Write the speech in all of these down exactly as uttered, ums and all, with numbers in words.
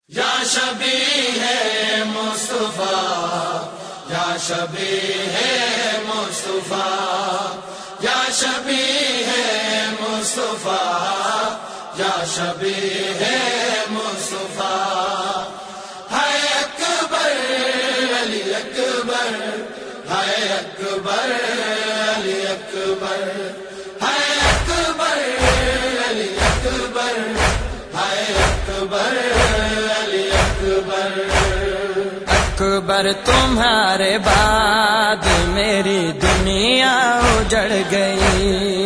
یا شبیہ مصطفیٰ یا شبیہ مصطفیٰ یا شبیہ مصطفیٰ یا شبیہ مصطفیٰ ہے اکبر علی اکبر ہے اکبر علی اکبر ہے اکبر علی اکبر ہے اکبر علی اکبر اکبر تمہارے بعد میری دنیا اجڑ گئی،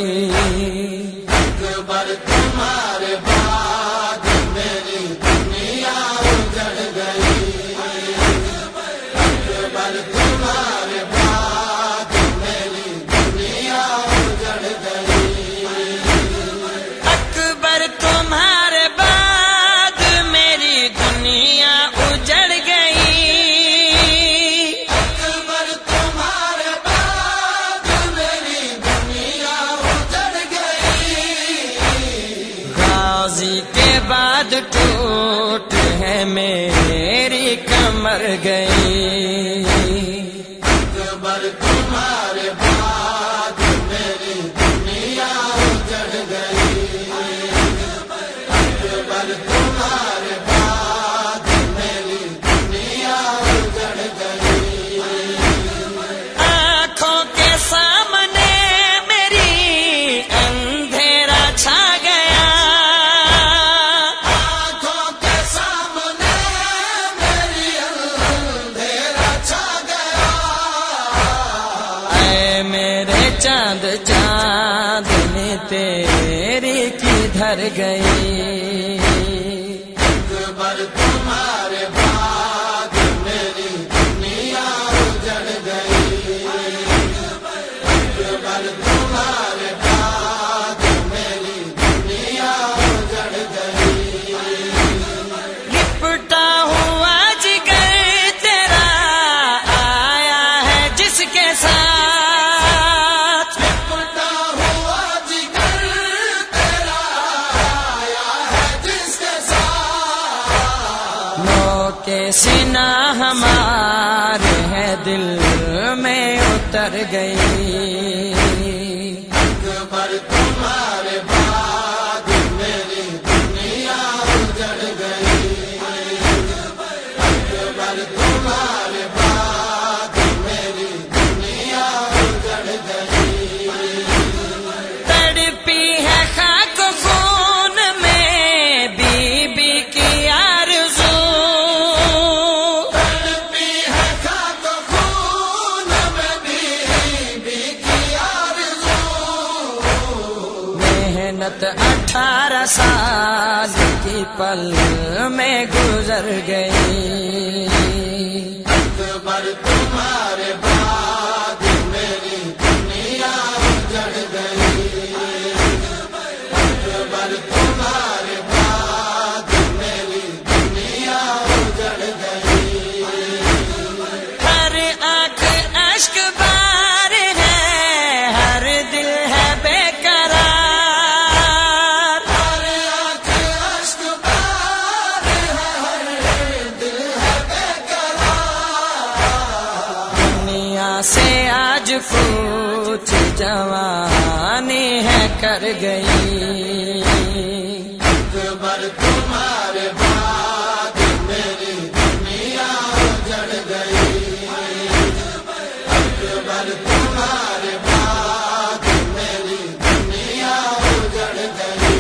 اکبر تمہارے بعد میری دنیا اجڑ گئی، اکبر تمہارے بعد میری دنیا اجڑ گئی، اکبر تمہارے بعد میری دنیا اجڑ گئی، اکبر تمہارے بعد میری دنیا اجڑ گئی، غازی کے بعد ٹوٹ ہے میری کمر گئی، اکبر تمہارے بعد میری دنیا اجڑ گئی، اکبر تمہارے بعد میری دنیا اجڑ گئی، آنکھوں کے سامنے میری اندھیرا چھا گیا، آنکھوں کے سامنے میری اندھیرا چھا گیا، اے میرے چاند چاندنی تیری کدھر گئی، اکبر تمہارے بعد میری دنیا اجڑ گئی، اکبر تمہارے بعد میری دنیا اجڑ گئی، لپٹا ہوا جگر تیرا آیا ہے جس کے ساتھ، لپٹا ہوا جگر تیرا آیا ہے جس کے ساتھ، نو کے سینہ ہمارے ہے دل میں اتر گئی، اکبر تمہارے بعد میری دنیا اجڑ گئی، اکبر تمہارے بعد میری دنیا اجڑ گئی، تڑپی ہے خاک خون میں بی بی کی آرزو، تڑپی ہے خاک خون میں بی بی کی آرزو، محنت اٹھارہ سال کی پل میں گزر گئی، اکبر تمہارے بعد میری دنیا اجڑ گئی، اکبر تمہارے بعد میری دنیا اجڑ گئی، ہر آنکھ اشک بار ہے، ہر دل ہے بے قرار، ہر آنکھ اشک بار ہے، ہر دل ہے بے قرار، دنیا سے آج کچھ جوانی ہے کر گئی، اکبر تمہارے بعد میری دنیا اجڑ گئی، اکبر تمہارے بعد میری دنیا اجڑ گئی،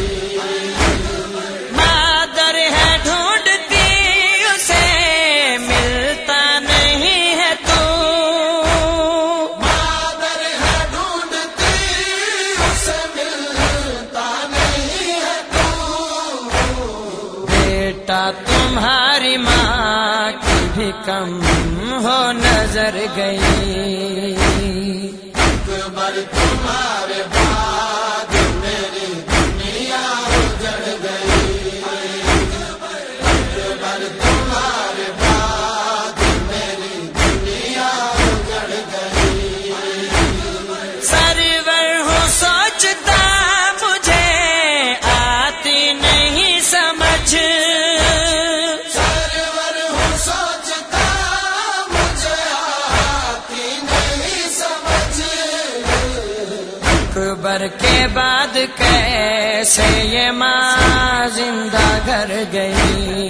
مادر ہے ڈھونڈتی اسے ملتا نہیں ہے تو، مادر ہے ڈھونڈتی اسے ملتا نہیں ہے تو، بیٹا تمہاری ماں کی بھی کم ہو نظر گئی، اکبر تمہارے بعد میری دنیا اجڑ گئی، اکبر تمہارے بعد میری دنیا اجڑ گئی، سرور ہوں سوچتا مجھے آتی نہیں سمجھ، سر بدر کے بعد کیسے یہ ماں زندہ گھر گئی.